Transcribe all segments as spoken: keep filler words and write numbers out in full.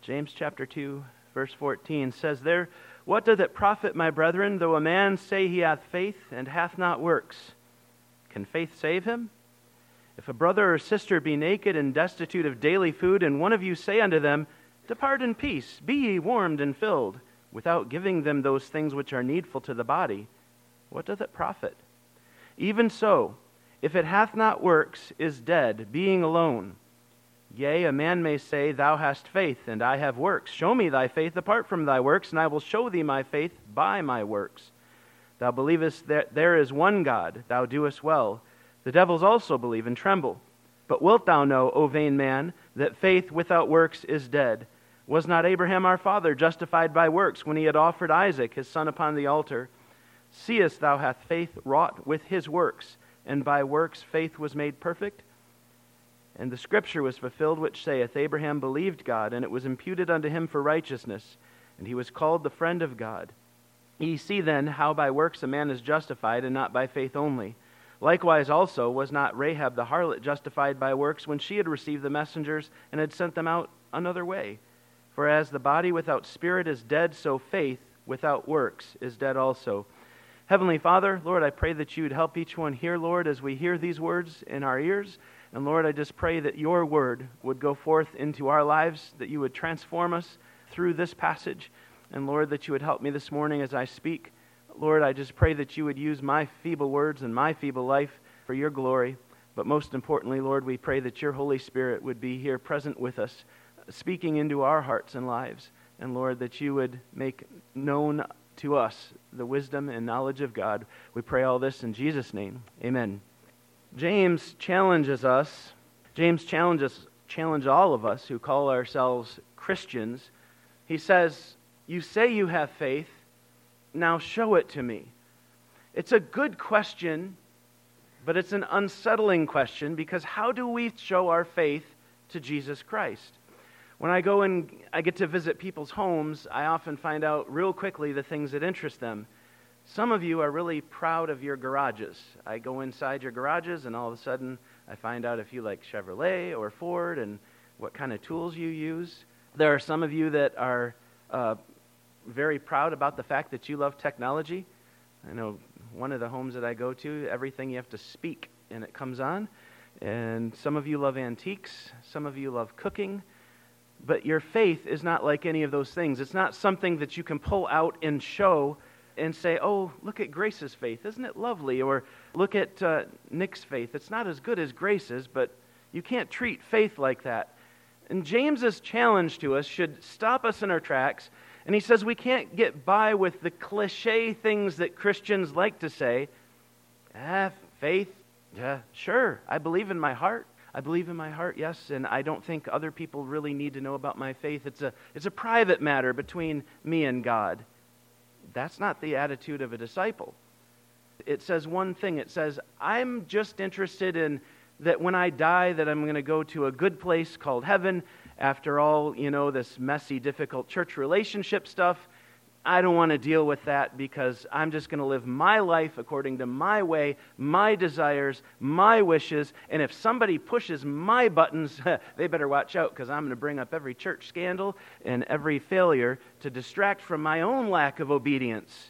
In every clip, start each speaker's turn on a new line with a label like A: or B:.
A: James chapter two, verse fourteen says there, "What doth it profit, my brethren, though a man say he hath faith, and hath not works? Can faith save him? If a brother or sister be naked and destitute of daily food, and one of you say unto them, Depart in peace, be ye warmed and filled, without giving them those things which are needful to the body, what doth it profit? Even so, if it hath not works, is dead, being alone. Yea, a man may say, Thou hast faith, and I have works. Show me thy faith apart from thy works, and I will show thee my faith by my works. Thou believest that there is one God, thou doest well. The devils also believe and tremble. But wilt thou know, O vain man, that faith without works is dead? Was not Abraham our father justified by works when he had offered Isaac his son upon the altar? Seest thou hath faith wrought with his works, and by works faith was made perfect? And the scripture was fulfilled which saith, Abraham believed God, and it was imputed unto him for righteousness, and he was called the friend of God. Ye see then how by works a man is justified, and not by faith only. Likewise also was not Rahab the harlot justified by works when she had received the messengers and had sent them out another way? For as the body without spirit is dead, so faith without works is dead also." Heavenly Father, Lord, I pray that you would help each one here, Lord, as we hear these words in our ears. And Lord, I just pray that your word would go forth into our lives, that you would transform us through this passage. And Lord, that you would help me this morning as I speak. Lord, I just pray that you would use my feeble words and my feeble life for your glory. But most importantly, Lord, we pray that your Holy Spirit would be here present with us, speaking into our hearts and lives. And Lord, that you would make known to us the wisdom and knowledge of God. We pray all this in Jesus' name. Amen. James challenges us, James challenges challenge all of us who call ourselves Christians. He says, you say you have faith, now show it to me. It's a good question, but it's an unsettling question, because how do we show our faith to Jesus Christ? When I go and I get to visit people's homes, I often find out real quickly the things that interest them. Some of you are really proud of your garages. I go inside your garages and all of a sudden I find out if you like Chevrolet or Ford and what kind of tools you use. There are some of you that are uh, very proud about the fact that you love technology. I know one of the homes that I go to, everything you have to speak and it comes on. And some of you love antiques. Some of you love cooking. But your faith is not like any of those things. It's not something that you can pull out and show and say, oh, look at Grace's faith. Isn't it lovely? Or look at uh, Nick's faith. It's not as good as Grace's, but you can't treat faith like that. And James's challenge to us should stop us in our tracks. And he says we can't get by with the cliche things that Christians like to say. Ah, faith, yeah, sure, I believe in my heart. I believe in my heart, yes, and I don't think other people really need to know about my faith. It's a, it's a private matter between me and God. That's not the attitude of a disciple. It says one thing. It says, I'm just interested in that when I die, that I'm going to go to a good place called heaven. After all, you know, this messy, difficult church relationship stuff, I don't want to deal with that because I'm just going to live my life according to my way, my desires, my wishes. And if somebody pushes my buttons, they better watch out, because I'm going to bring up every church scandal and every failure to distract from my own lack of obedience.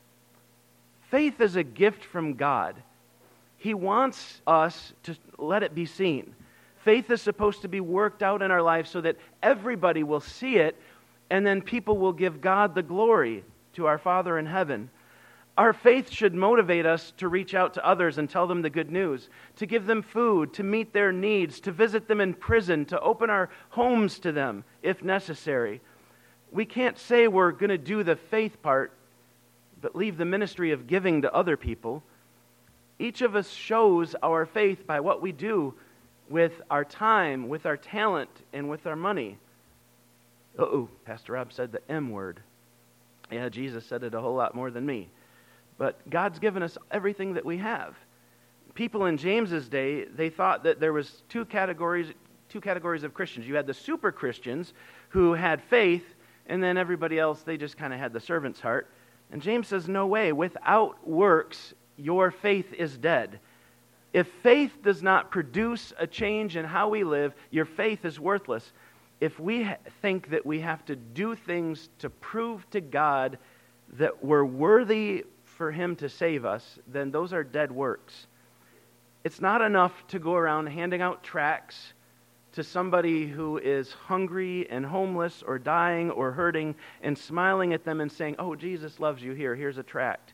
A: Faith is a gift from God. He wants us to let it be seen. Faith is supposed to be worked out in our lives so that everybody will see it, and then people will give God the glory to our Father in heaven. Our faith should motivate us to reach out to others and tell them the good news, to give them food, to meet their needs, to visit them in prison, to open our homes to them if necessary. We can't say we're going to do the faith part, but leave the ministry of giving to other people. Each of us shows our faith by what we do with our time, with our talent, and with our money. Uh-oh, Pastor Rob said the M word. Yeah, Jesus said it a whole lot more than me. But God's given us everything that we have. People in James's day, they thought that there was two categories, two categories of Christians. You had the super Christians who had faith, and then everybody else, they just kind of had the servant's heart. And James says, no way. Without works, your faith is dead. If faith does not produce a change in how we live, your faith is worthless. if we ha- think that we have to do things to prove to God that we're worthy for Him to save us, then those are dead works. It's not enough to go around handing out tracts to somebody who is hungry and homeless or dying or hurting and smiling at them and saying, "Oh, Jesus loves you. Here, here's a tract."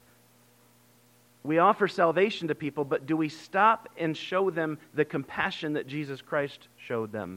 A: We offer salvation to people, but do we stop and show them the compassion that Jesus Christ showed them?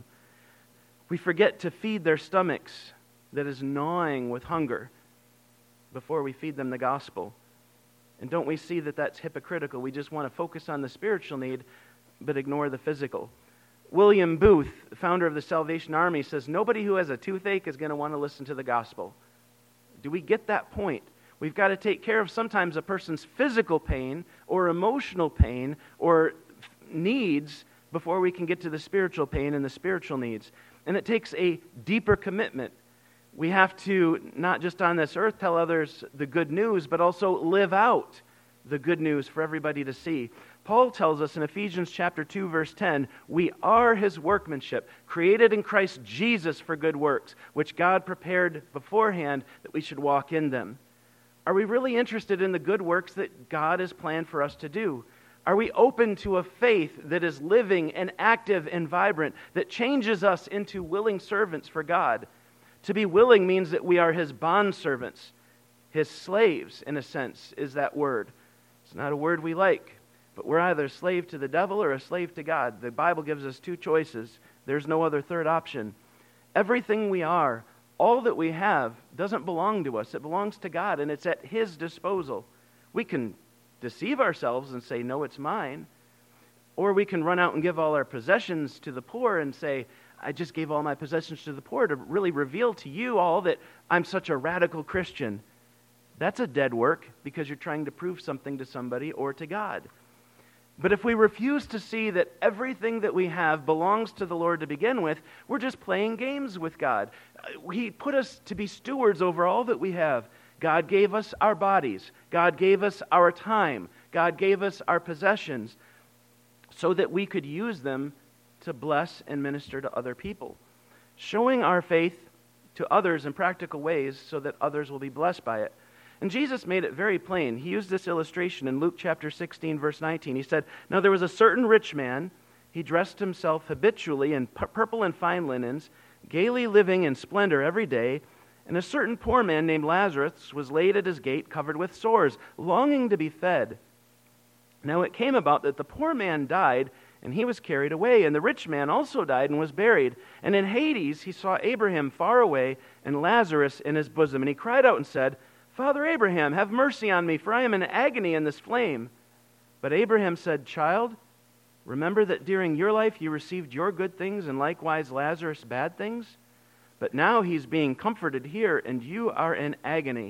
A: We forget to feed their stomachs that is gnawing with hunger before we feed them the gospel. And don't we see that that's hypocritical? We just want to focus on the spiritual need, but ignore the physical. William Booth, founder of the Salvation Army, says nobody who has a toothache is going to want to listen to the gospel. Do we get that point? We've got to take care of sometimes a person's physical pain or emotional pain or needs before we can get to the spiritual pain and the spiritual needs. And it takes a deeper commitment. We have to, not just on this earth, tell others the good news, but also live out the good news for everybody to see. Paul tells us in Ephesians chapter two, verse ten, we are His workmanship, created in Christ Jesus for good works, which God prepared beforehand that we should walk in them. Are we really interested in the good works that God has planned for us to do? Are we open to a faith that is living and active and vibrant, that changes us into willing servants for God? To be willing means that we are His bondservants, His slaves, in a sense, is that word. It's not a word we like, but we're either a slave to the devil or a slave to God. The Bible gives us two choices. There's no other third option. Everything we are, all that we have, doesn't belong to us. It belongs to God, and it's at His disposal. We can deceive ourselves and say, no, it's mine. Or we can run out and give all our possessions to the poor and say, I just gave all my possessions to the poor to really reveal to you all that I'm such a radical Christian. That's a dead work because you're trying to prove something to somebody or to God. But if we refuse to see that everything that we have belongs to the Lord to begin with, we're just playing games with God. He put us to be stewards over all that we have. God gave us our bodies. God gave us our time. God gave us our possessions so that we could use them to bless and minister to other people. Showing our faith to others in practical ways so that others will be blessed by it. And Jesus made it very plain. He used this illustration in Luke chapter sixteen, verse nineteen. He said, now there was a certain rich man. He dressed himself habitually in purple and fine linens, gaily living in splendor every day. And a certain poor man named Lazarus was laid at his gate, covered with sores, longing to be fed. Now it came about that the poor man died, and he was carried away. And the rich man also died and was buried. And in Hades he saw Abraham far away, and Lazarus in his bosom. And he cried out and said, Father Abraham, have mercy on me, for I am in agony in this flame. But Abraham said, Child, remember that during your life you received your good things, and likewise Lazarus bad things. But now he's being comforted here, and you are in agony.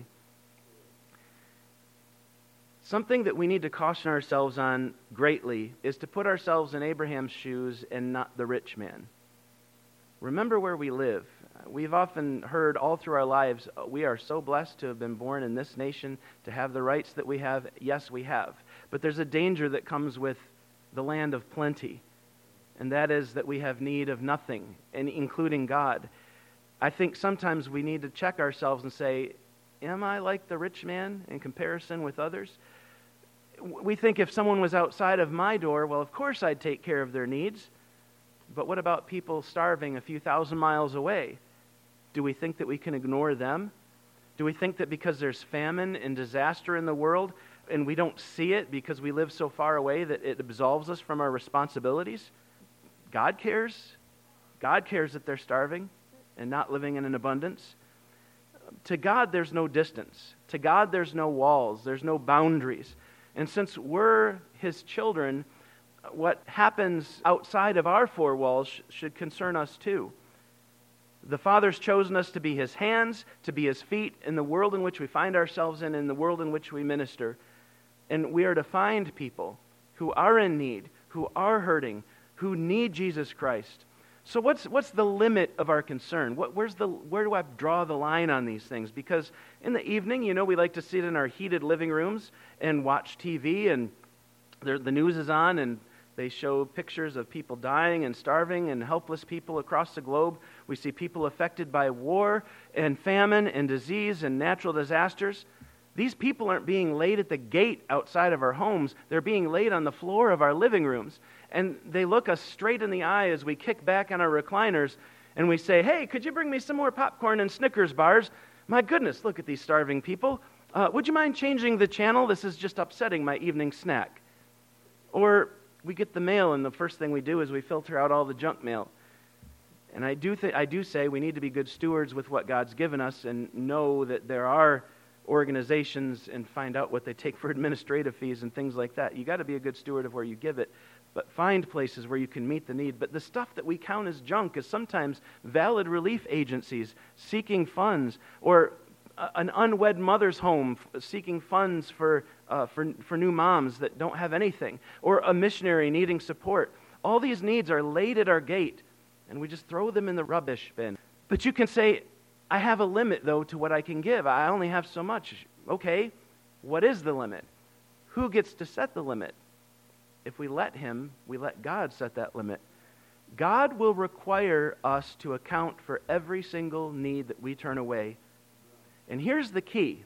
A: Something that we need to caution ourselves on greatly is to put ourselves in Abraham's shoes and not the rich man. Remember where we live. We've often heard all through our lives, we are so blessed to have been born in this nation, to have the rights that we have. Yes, we have. But there's a danger that comes with the land of plenty, and that is that we have need of nothing, and including God. I think sometimes we need to check ourselves and say, am I like the rich man in comparison with others? We think if someone was outside of my door, well, of course I'd take care of their needs. But what about people starving a few thousand miles away? Do we think that we can ignore them? Do we think that because there's famine and disaster in the world and we don't see it because we live so far away that it absolves us from our responsibilities? God cares. God cares that they're starving and not living in an abundance. To God, there's no distance. To God, there's no walls. There's no boundaries. And since we're His children, what happens outside of our four walls sh- should concern us too. The Father's chosen us to be His hands, to be His feet in the world in which we find ourselves in, in the world in which we minister. And we are to find people who are in need, who are hurting, who need Jesus Christ. So what's what's the limit of our concern? What, where's the where do I draw the line on these things? Because in the evening, you know, we like to sit in our heated living rooms and watch T V, and the, the news is on, and They show pictures of people dying and starving and helpless people across the globe. We see people affected by war and famine and disease and natural disasters. These people aren't being laid at the gate outside of our homes. They're being laid on the floor of our living rooms. And they look us straight in the eye as we kick back on our recliners and we say, "Hey, could you bring me some more popcorn and Snickers bars? My goodness, look at these starving people. Uh, would you mind changing the channel? This is just upsetting my evening snack." Or we get the mail, and the first thing we do is we filter out all the junk mail. And I do th- I do say we need to be good stewards with what God's given us and know that there are organizations and find out what they take for administrative fees and things like that. You got to be a good steward of where you give it, but find places where you can meet the need. But the stuff that we count as junk is sometimes valid relief agencies seeking funds, or an unwed mother's home seeking funds for, uh, for, for new moms that don't have anything, or a missionary needing support. All these needs are laid at our gate, and we just throw them in the rubbish bin. But you can say, "I have a limit, though, to what I can give. I only have so much." Okay, what is the limit? Who gets to set the limit? If we let Him, we let God set that limit. God will require us to account for every single need that we turn away. And here's the key.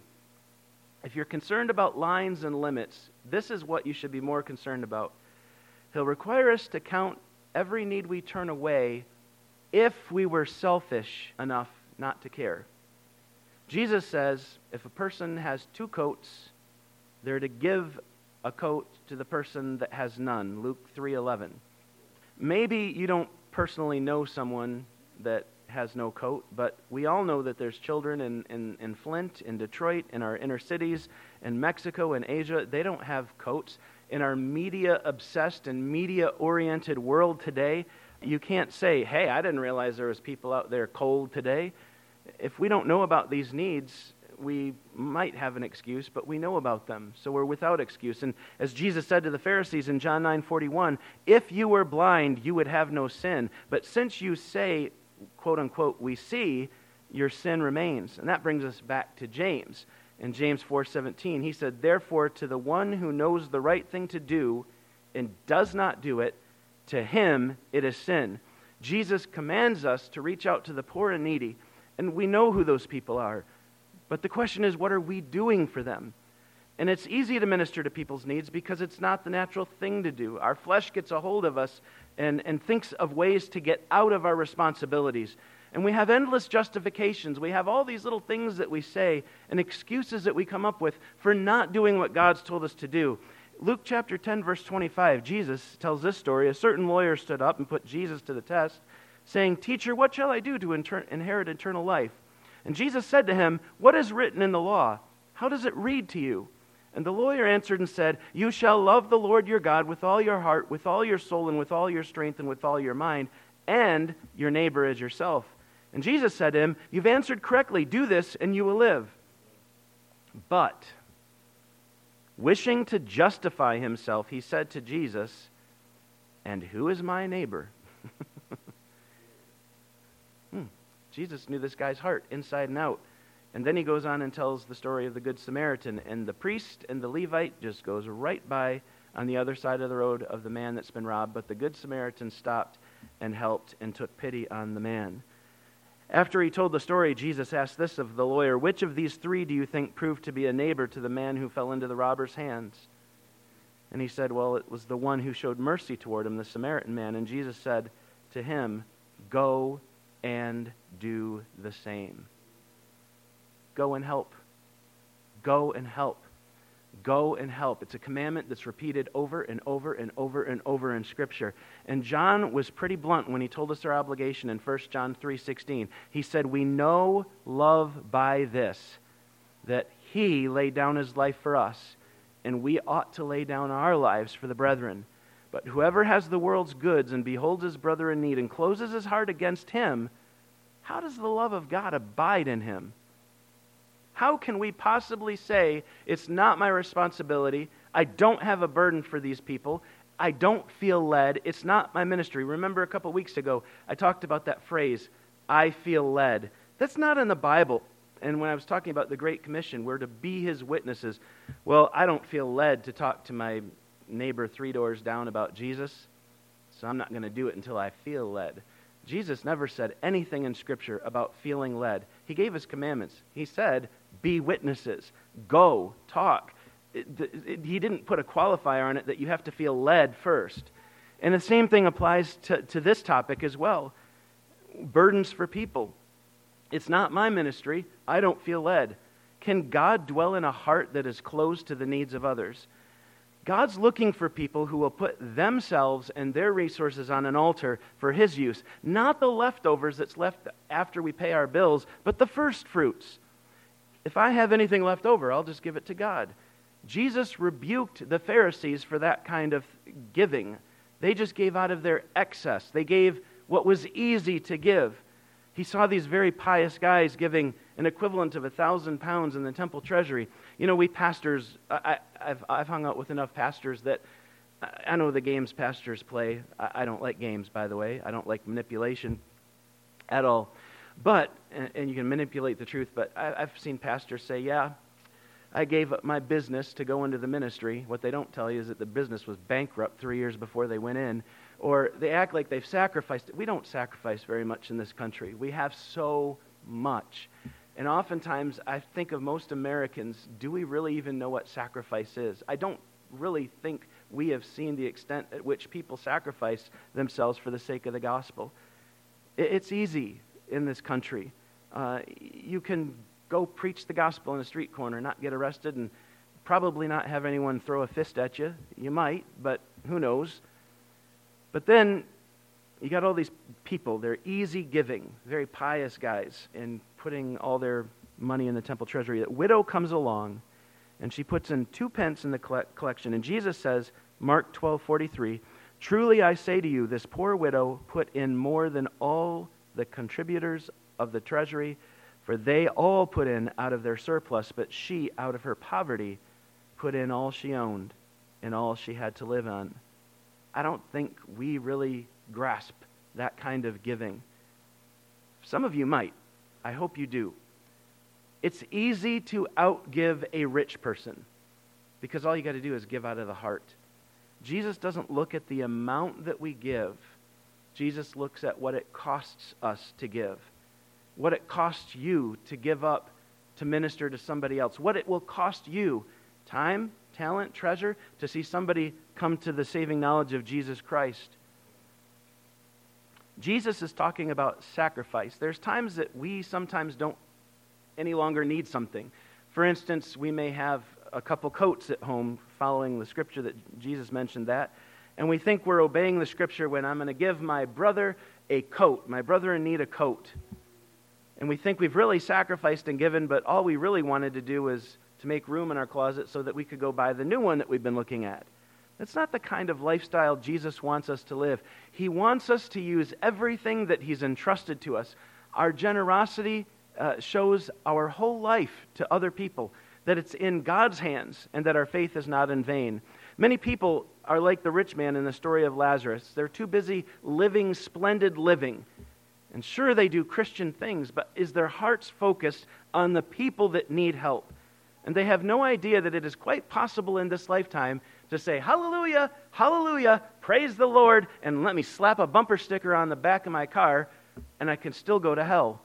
A: If you're concerned about lines and limits, this is what you should be more concerned about. He'll require us to count every need we turn away if we were selfish enough not to care. Jesus says if a person has two coats, they're to give a coat to the person that has none. Luke three eleven. Maybe you don't personally know someone that has no coat, but we all know that there's children in, in, in Flint, in Detroit, in our inner cities, in Mexico, in Asia. They don't have coats. In our media-obsessed and media-oriented world today, you can't say, "Hey, I didn't realize there was people out there cold today." If we don't know about these needs, we might have an excuse, but we know about them, so we're without excuse. And as Jesus said to the Pharisees in John nine forty-one, "If you were blind, you would have no sin. But since you say, quote unquote, we see, your sin remains." And that brings us back to James. In James four seventeen, he said, "Therefore, to the one who knows the right thing to do and does not do it, to him it is sin." Jesus commands us to reach out to the poor and needy, and we know who those people are. But the question is, what are we doing for them? And it's easy to minister to people's needs because it's not the natural thing to do. Our flesh gets a hold of us and, and thinks of ways to get out of our responsibilities. And we have endless justifications. We have all these little things that we say and excuses that we come up with for not doing what God's told us to do. Luke chapter ten, verse twenty-five, Jesus tells this story. A certain lawyer stood up and put Jesus to the test, saying, "Teacher, what shall I do to inter- inherit eternal life?" And Jesus said to him, "What is written in the law? How does it read to you?" And the lawyer answered and said, "You shall love the Lord your God with all your heart, with all your soul, and with all your strength, and with all your mind, and your neighbor as yourself." And Jesus said to him, "You've answered correctly. Do this, and you will live." But, wishing to justify himself, he said to Jesus, "And who is my neighbor?" hmm. Jesus knew this guy's heart inside and out. And then he goes on and tells the story of the Good Samaritan. And the priest and the Levite just goes right by on the other side of the road of the man that's been robbed. But the Good Samaritan stopped and helped and took pity on the man. After he told the story, Jesus asked this of the lawyer, "Which of these three do you think proved to be a neighbor to the man who fell into the robber's hands?" And he said, "Well, it was the one who showed mercy toward him, the Samaritan man." And Jesus said to him, "Go and do the same." Go and help. Go and help. Go and help. It's a commandment that's repeated over and over and over and over in Scripture. And John was pretty blunt when he told us our obligation in First John three sixteen. He said, "We know love by this, that He laid down His life for us, and we ought to lay down our lives for the brethren. But whoever has the world's goods and beholds his brother in need and closes his heart against him, how does the love of God abide in him?" How can we possibly say, it's not my responsibility, I don't have a burden for these people, I don't feel led, it's not my ministry? Remember a couple weeks ago, I talked about that phrase, "I feel led." That's not in the Bible. And when I was talking about the Great Commission, we're to be His witnesses. Well, I don't feel led to talk to my neighbor three doors down about Jesus, so I'm not going to do it until I feel led. Jesus never said anything in Scripture about feeling led. He gave us commandments. He said, be witnesses. Go, talk. It, it, he didn't put a qualifier on it that you have to feel led first. And the same thing applies to, to this topic as well. Burdens for people. It's not my ministry. I don't feel led. Can God dwell in a heart that is closed to the needs of others? God's looking for people who will put themselves and their resources on an altar for His use. Not the leftovers that's left after we pay our bills, but the first fruits. If I have anything left over, I'll just give it to God. Jesus rebuked the Pharisees for that kind of giving. They just gave out of their excess. They gave what was easy to give. He saw these very pious guys giving an equivalent of a thousand pounds in the temple treasury. You know, we pastors, I, I've, I've hung out with enough pastors that I know the games pastors play. I, I don't like games, by the way. I don't like manipulation at all. But, and, and you can manipulate the truth, but I, I've seen pastors say, yeah, I gave up my business to go into the ministry. What they don't tell you is that the business was bankrupt three years before they went in. Or they act like they've sacrificed it. We don't sacrifice very much in this country. We have so much. And oftentimes, I think of most Americans, do we really even know what sacrifice is? I don't really think we have seen the extent at which people sacrifice themselves for the sake of the gospel. It's easy in this country. Uh, you can go preach the gospel in a street corner, not get arrested, and probably not have anyone throw a fist at you. You might, but who knows? But then you got all these people, they're easy giving, very pious guys, and putting all their money in the temple treasury. That widow comes along, and she puts in two pence in the collection. And Jesus says, Mark twelve forty-three, truly I say to you, this poor widow put in more than all the contributors of the treasury, for they all put in out of their surplus, but she, out of her poverty, put in all she owned and all she had to live on. I don't think we really grasp that kind of giving. Some of you might. I hope you do. It's easy to outgive a rich person because all you got to do is give out of the heart. Jesus doesn't look at the amount that we give. Jesus looks at what it costs us to give. What it costs you to give up to minister to somebody else. What it will cost you, time, talent, treasure, to see somebody come to the saving knowledge of Jesus Christ. Jesus is talking about sacrifice. There's times that we sometimes don't any longer need something. For instance, we may have a couple coats at home following the scripture that Jesus mentioned that, and we think we're obeying the scripture when I'm going to give my brother a coat. My brother in need a coat. And we think we've really sacrificed and given, but all we really wanted to do was to make room in our closet so that we could go buy the new one that we've been looking at. That's not the kind of lifestyle Jesus wants us to live. He wants us to use everything that He's entrusted to us. Our generosity uh, shows our whole life to other people, that it's in God's hands and that our faith is not in vain. Many people are like the rich man in the story of Lazarus. They're too busy living splendid living. And sure, they do Christian things, but is their hearts focused on the people that need help? And they have no idea that it is quite possible in this lifetime to say, hallelujah, hallelujah, praise the Lord, and let me slap a bumper sticker on the back of my car, and I can still go to hell.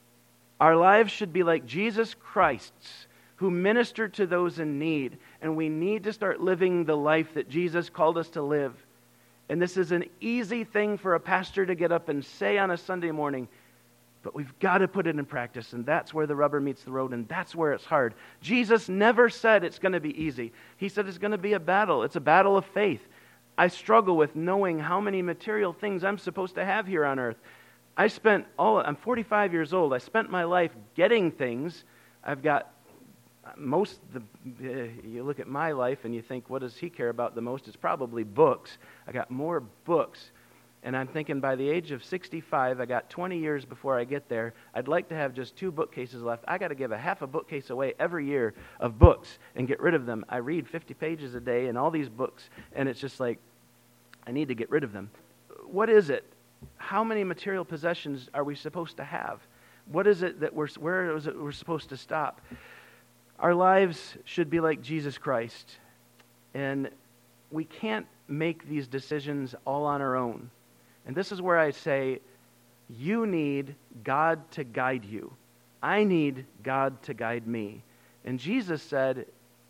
A: Our lives should be like Jesus Christ's, who ministered to those in need, and we need to start living the life that Jesus called us to live. And this is an easy thing for a pastor to get up and say on a Sunday morning, but we've got to put it in practice, and that's where the rubber meets the road, and that's where it's hard. Jesus never said it's going to be easy. He said it's going to be a battle. It's a battle of faith. I struggle with knowing how many material things I'm supposed to have here on earth. I spent all, I'm forty-five years old. I spent my life getting things. I've got most, the, uh, you look at my life and you think, what does he care about the most? It's probably books. I got more books. And I'm thinking by the age of sixty-five, I got twenty years before I get there. I'd like to have just two bookcases left. I got to give a half a bookcase away every year of books and get rid of them. I read fifty pages a day in all these books, and it's just like, I need to get rid of them. What is it? How many material possessions are we supposed to have? What is it that we're, where is it we're supposed to stop? Our lives should be like Jesus Christ. And we can't make these decisions all on our own. And this is where I say, you need God to guide you. I need God to guide me. And Jesus said,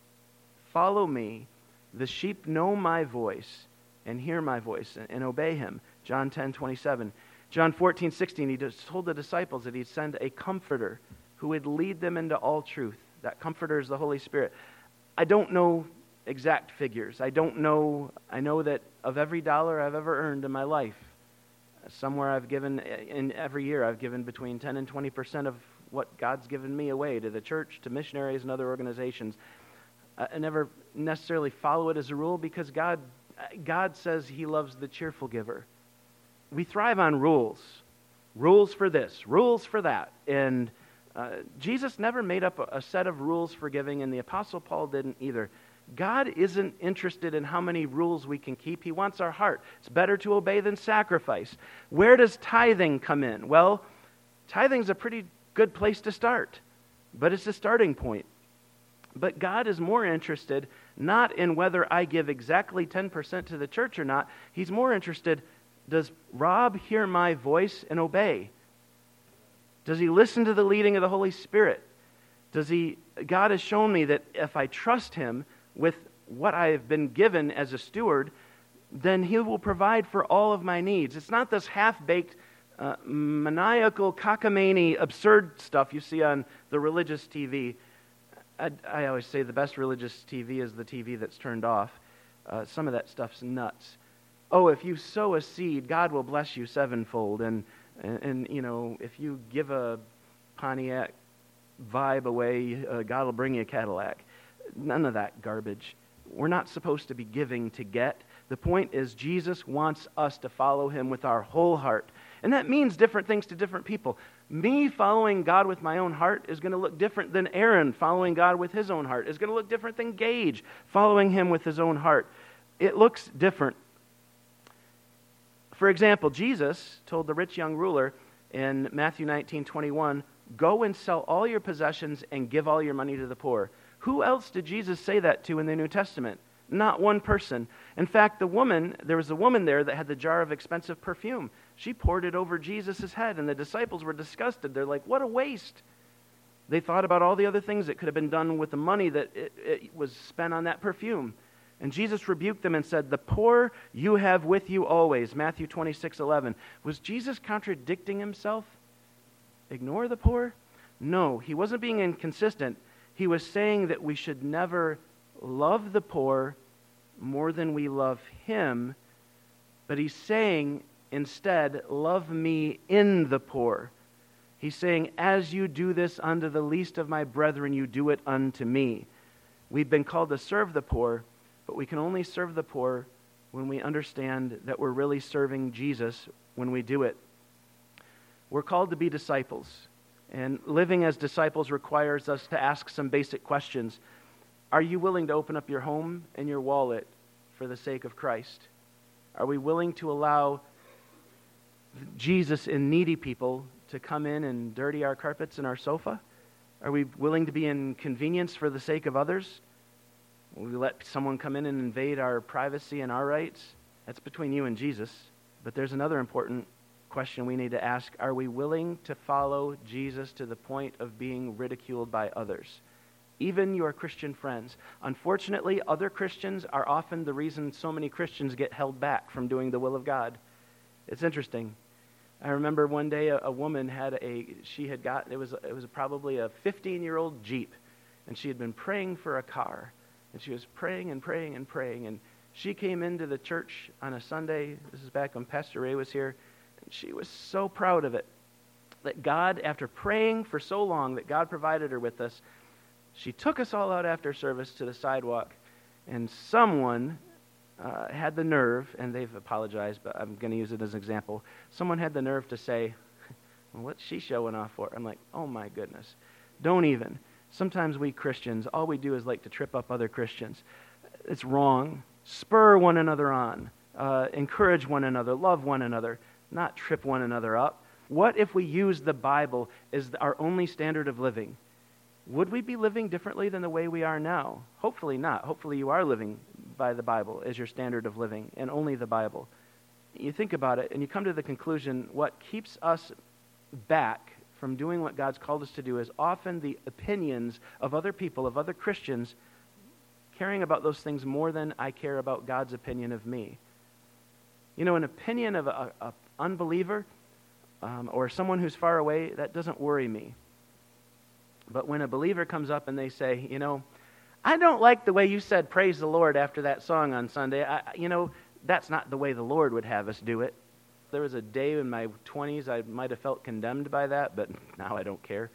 A: follow me. The sheep know my voice and hear my voice and obey him. John ten twenty-seven. John fourteen sixteen, he just told the disciples that he'd send a comforter who would lead them into all truth. That comforter is the Holy Spirit. I don't know exact figures. I don't know, I know that of every dollar I've ever earned in my life, somewhere I've given, in every year I've given between ten and twenty percent of what God's given me away to the church, to missionaries and other organizations. I never necessarily follow it as a rule because God, God says he loves the cheerful giver. We thrive on rules. Rules for this, rules for that. And uh, Jesus never made up a, a set of rules for giving, and the Apostle Paul didn't either. God isn't interested in how many rules we can keep. He wants our heart. It's better to obey than sacrifice. Where does tithing come in? Well, tithing's a pretty good place to start, but it's a starting point. But God is more interested not in whether I give exactly ten percent to the church or not. He's more interested, does Rob hear my voice and obey? Does he listen to the leading of the Holy Spirit? Does he? God has shown me that if I trust him with what I have been given as a steward, then he will provide for all of my needs. It's not this half-baked, uh, maniacal, cockamamie, absurd stuff you see on the religious T V. I, I always say the best religious T V is the T V that's turned off. Uh, some of that stuff's nuts. Oh, if you sow a seed, God will bless you sevenfold. And, and, and you know, if you give a Pontiac vibe away, uh, God will bring you a Cadillac. None of that garbage. We're not supposed to be giving to get. The point is Jesus wants us to follow him with our whole heart. And that means different things to different people. Me following God with my own heart is going to look different than Aaron following God with his own heart. It's going to look different than Gage following him with his own heart. It looks different. For example, Jesus told the rich young ruler in Matthew nineteen twenty-one, go and sell all your possessions and give all your money to the poor. Who else did Jesus say that to in the New Testament? Not one person. In fact, the woman, there was a woman there that had the jar of expensive perfume. She poured it over Jesus' head, and the disciples were disgusted. They're like, what a waste. They thought about all the other things that could have been done with the money that it, it was spent on that perfume. And Jesus rebuked them and said, the poor you have with you always. Matthew twenty-six eleven. Was Jesus contradicting himself? Ignore the poor? No, he wasn't being inconsistent. He was saying that we should never love the poor more than we love him. But he's saying instead, love me in the poor. He's saying, as you do this unto the least of my brethren, you do it unto me. We've been called to serve the poor, but we can only serve the poor when we understand that we're really serving Jesus when we do it. We're called to be disciples, and living as disciples requires us to ask some basic questions. Are you willing to open up your home and your wallet for the sake of Christ? Are we willing to allow Jesus and needy people to come in and dirty our carpets and our sofa? Are we willing to be inconvenienced for the sake of others? Will we let someone come in and invade our privacy and our rights? That's between you and Jesus. But there's another important question we need to ask. Are we willing to follow Jesus to the point of being ridiculed by others? Even your Christian friends. Unfortunately, other Christians are often the reason so many Christians get held back from doing the will of God. It's interesting. I remember one day a, a woman had a, she had got, it was, it was probably a fifteen-year-old Jeep, and she had been praying for a car. And she was praying and praying and praying. And she came into the church on a Sunday. This is back when Pastor Ray was here. And she was so proud of it. That God, after praying for so long, that God provided her with this. She took us all out after service to the sidewalk. And someone uh, had the nerve, and they've apologized, but I'm going to use it as an example. Someone had the nerve to say, well, what's she showing off for? I'm like, oh my goodness. Don't even. Sometimes we Christians, all we do is like to trip up other Christians. It's wrong. Spur one another on. Uh, encourage one another. Love one another. Not trip one another up. What if we use the Bible as our only standard of living? Would we be living differently than the way we are now? Hopefully not. Hopefully you are living by the Bible as your standard of living, and only the Bible. You think about it, and you come to the conclusion, what keeps us back from doing what God's called us to do is often the opinions of other people, of other Christians, caring about those things more than I care about God's opinion of me. You know, an opinion of an unbeliever um, or someone who's far away, that doesn't worry me. But when a believer comes up and they say, you know, I don't like the way you said praise the Lord after that song on Sunday. I, you know, that's not the way the Lord would have us do it. There was a day in my twenties I might have felt condemned by that, but now I don't care.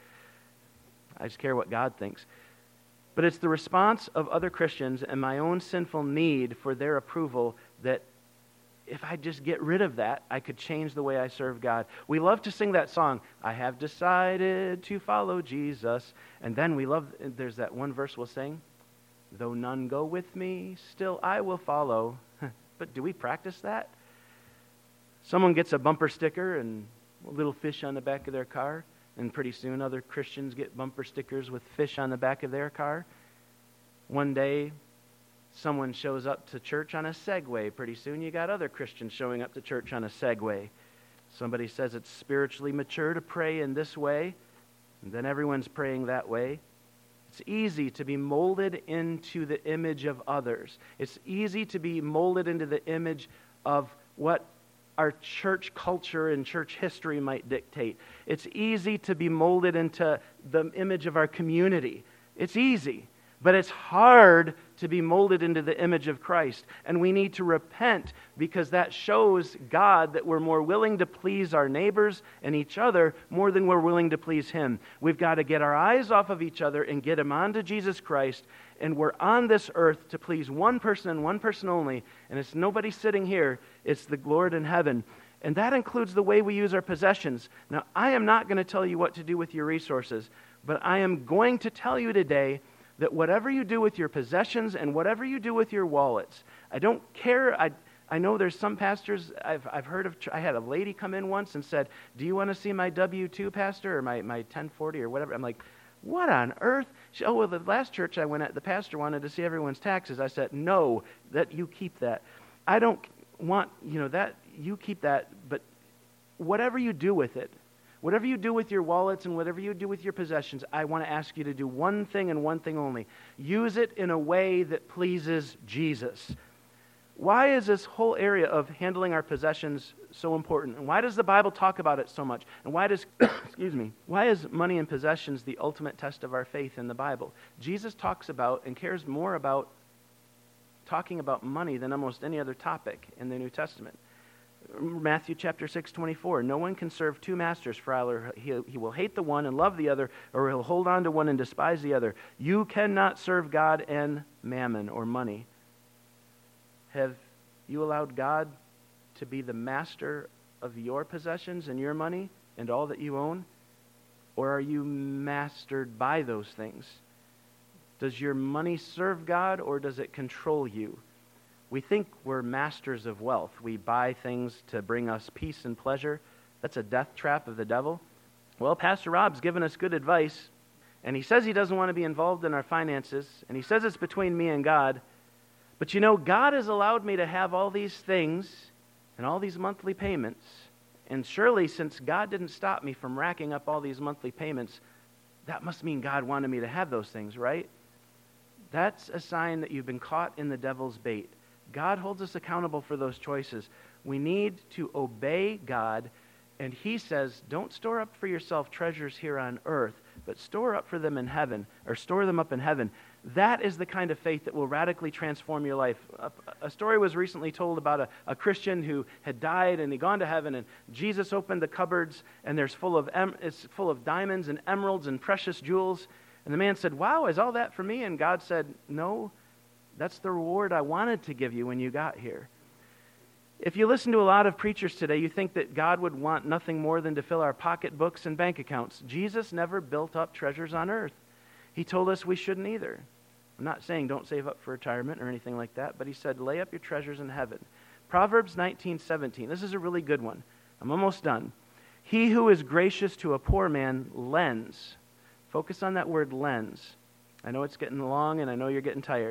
A: I just care what God thinks. But it's the response of other Christians and my own sinful need for their approval that if I just get rid of that, I could change the way I serve God. We love to sing that song, I have decided to follow Jesus. And then we love, there's that one verse we'll sing, though none go with me, still I will follow. But do we practice that? Someone gets a bumper sticker and a little fish on the back of their car, and pretty soon other Christians get bumper stickers with fish on the back of their car. One day, someone shows up to church on a Segway. Pretty soon you got other Christians showing up to church on a Segway. Somebody says it's spiritually mature to pray in this way, and then everyone's praying that way. It's easy to be molded into the image of others. It's easy to be molded into the image of what our church culture and church history might dictate. It's easy to be molded into the image of our community. It's easy. But it's hard to be molded into the image of Christ. And we need to repent because that shows God that we're more willing to please our neighbors and each other more than we're willing to please Him. We've got to get our eyes off of each other and get them onto Jesus Christ. And we're on this earth to please one person and one person only. And it's nobody sitting here. It's the Lord in heaven. And that includes the way we use our possessions. Now, I am not going to tell you what to do with your resources, but I am going to tell you today that whatever you do with your possessions and whatever you do with your wallets, I don't care. I I know there's some pastors, I've I've heard of, I had a lady come in once and said, do you want to see my W two, pastor, or my, my ten forty or whatever? I'm like, what on earth? She, oh, well, the last church I went at, the pastor wanted to see everyone's taxes. I said, no, that you keep that. I don't want, you know, that, you keep that, but whatever you do with it, whatever you do with your wallets and whatever you do with your possessions, I want to ask you to do one thing and one thing only. Use it in a way that pleases Jesus. Why is this whole area of handling our possessions so important? And why does the Bible talk about it so much? And why does, excuse me, why is money and possessions the ultimate test of our faith in the Bible? Jesus talks about and cares more about talking about money than almost any other topic in the New Testament. Matthew chapter six, twenty-four, no one can serve two masters, for either he, he will hate the one and love the other, or he'll hold on to one and despise the other. You cannot serve God and mammon, or money. Have you allowed God to be the master of your possessions and your money and all that you own? Or are you mastered by those things? Does your money serve God, or does it control you? We think we're masters of wealth. We buy things to bring us peace and pleasure. That's a death trap of the devil. Well, Pastor Rob's given us good advice, and he says he doesn't want to be involved in our finances, and he says it's between me and God. But you know, God has allowed me to have all these things and all these monthly payments, and surely since God didn't stop me from racking up all these monthly payments, that must mean God wanted me to have those things, right? That's a sign that you've been caught in the devil's bait. God holds us accountable for those choices. We need to obey God, and He says, don't store up for yourself treasures here on earth, but store up for them in heaven, or store them up in heaven. That is the kind of faith that will radically transform your life. A, a story was recently told about a, a Christian who had died and he'd gone to heaven, and Jesus opened the cupboards, and there's full of em, it's full of diamonds and emeralds and precious jewels. And the man said, wow, is all that for me? And God said, no. That's the reward I wanted to give you when you got here. If you listen to a lot of preachers today, you think that God would want nothing more than to fill our pocketbooks and bank accounts. Jesus never built up treasures on earth. He told us we shouldn't either. I'm not saying don't save up for retirement or anything like that, but He said lay up your treasures in heaven. Proverbs nineteen seventeen. This is a really good one. I'm almost done. He who is gracious to a poor man lends. Focus on that word lends. I know it's getting long and I know you're getting tired.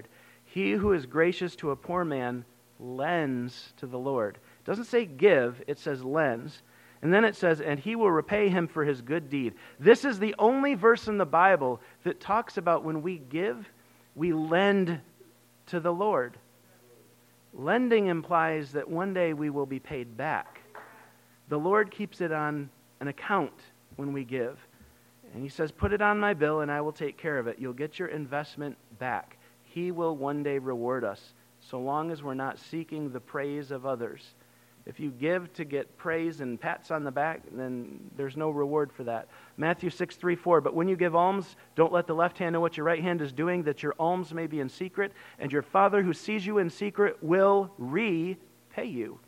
A: He who is gracious to a poor man lends to the Lord. It doesn't say give, it says lends. And then it says, and he will repay him for his good deed. This is the only verse in the Bible that talks about when we give, we lend to the Lord. Lending implies that one day we will be paid back. The Lord keeps it on an account when we give. And he says, put it on my bill and I will take care of it. You'll get your investment back. He will one day reward us, so long as we're not seeking the praise of others. If you give to get praise and pats on the back, then there's no reward for that. Matthew six, three, four, but when you give alms, don't let the left hand know what your right hand is doing, that your alms may be in secret, and your Father who sees you in secret will repay you.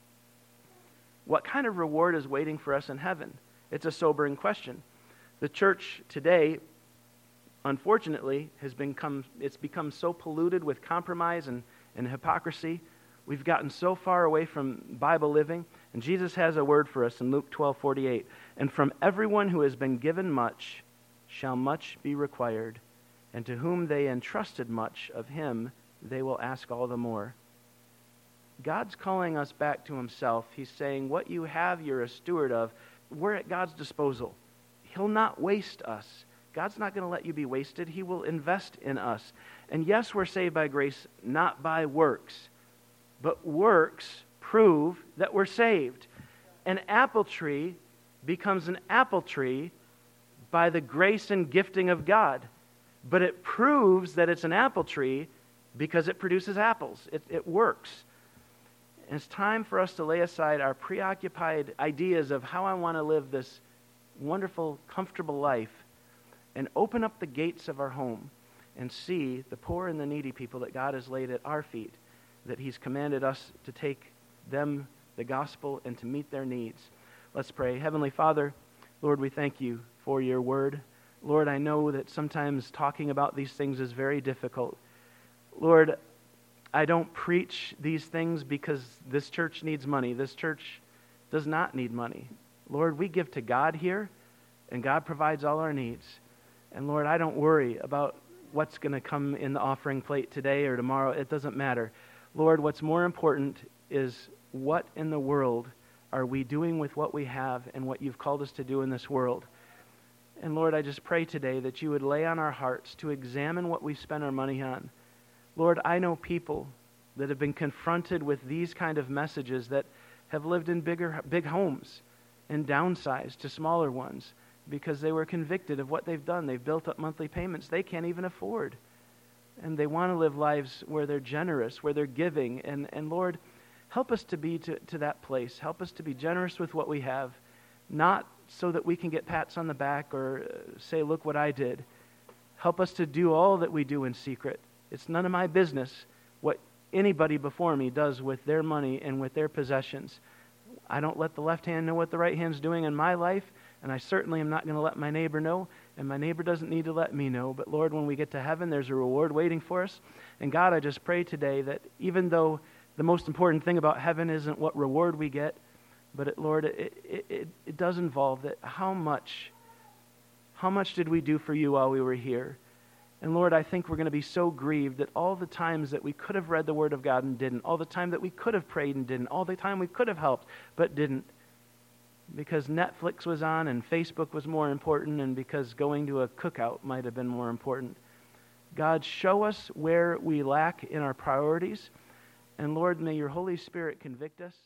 A: What kind of reward is waiting for us in heaven? It's a sobering question. The church today, unfortunately, has become, it's become so polluted with compromise and, and hypocrisy. We've gotten so far away from Bible living, and Jesus has a word for us in Luke twelve forty-eight. And from everyone who has been given much shall much be required, and to whom they entrusted much of him they will ask all the more. God's calling us back to himself. He's saying, what you have, you're a steward of. We're at God's disposal. He'll not waste us. God's not going to let you be wasted. He will invest in us. And yes, we're saved by grace, not by works. But works prove that we're saved. An apple tree becomes an apple tree by the grace and gifting of God. But it proves that it's an apple tree because it produces apples. It, it works. And it's time for us to lay aside our preoccupied ideas of how I want to live this wonderful, comfortable life and open up the gates of our home and see the poor and the needy people that God has laid at our feet, that he's commanded us to take them the gospel and to meet their needs. Let's pray. Heavenly Father, Lord, we thank you for your word. Lord, I know that sometimes talking about these things is very difficult. Lord, I don't preach these things because this church needs money. This church does not need money. Lord, we give to God here, and God provides all our needs. And Lord, I don't worry about what's going to come in the offering plate today or tomorrow. It doesn't matter. Lord, what's more important is what in the world are we doing with what we have and what you've called us to do in this world. And Lord, I just pray today that you would lay on our hearts to examine what we spend our money on. Lord, I know people that have been confronted with these kind of messages that have lived in bigger, big homes and downsized to smaller ones because they were convicted of what they've done. They've built up monthly payments they can't even afford. And they want to live lives where they're generous, where they're giving. And, and Lord, help us to be to, to that place. Help us to be generous with what we have, not so that we can get pats on the back or say, look what I did. Help us to do all that we do in secret. It's none of my business what anybody before me does with their money and with their possessions. I don't let the left hand know what the right hand's doing in my life, and I certainly am not going to let my neighbor know, and my neighbor doesn't need to let me know. But Lord, when we get to heaven, there's a reward waiting for us. And God, I just pray today that even though the most important thing about heaven isn't what reward we get, but it, Lord, it, it, it, it does involve that how much, how much did we do for you while we were here? And Lord, I think we're going to be so grieved that all the times that we could have read the Word of God and didn't, all the time that we could have prayed and didn't, all the time we could have helped but didn't, because Netflix was on and Facebook was more important and because going to a cookout might have been more important. God, show us where we lack in our priorities. And Lord, may your Holy Spirit convict us.